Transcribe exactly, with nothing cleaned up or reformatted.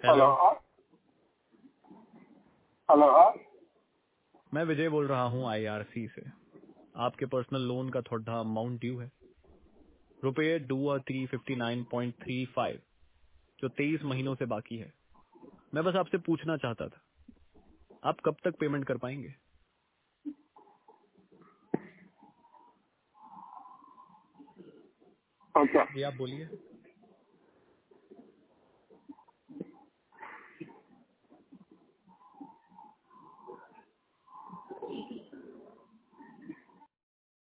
Hello hello मैं विजय बोल रहा हूँ आईआरसी से। आपके पर्सनल लोन का थोड़ा अमाउंट ड्यू है, रुपये two three fifty nine point three five, जो तेईस महीनों से बाकी है। मैं बस आपसे पूछना चाहता था, आप कब तक पेमेंट कर पाएंगे? अच्छा जी आप बोलिए।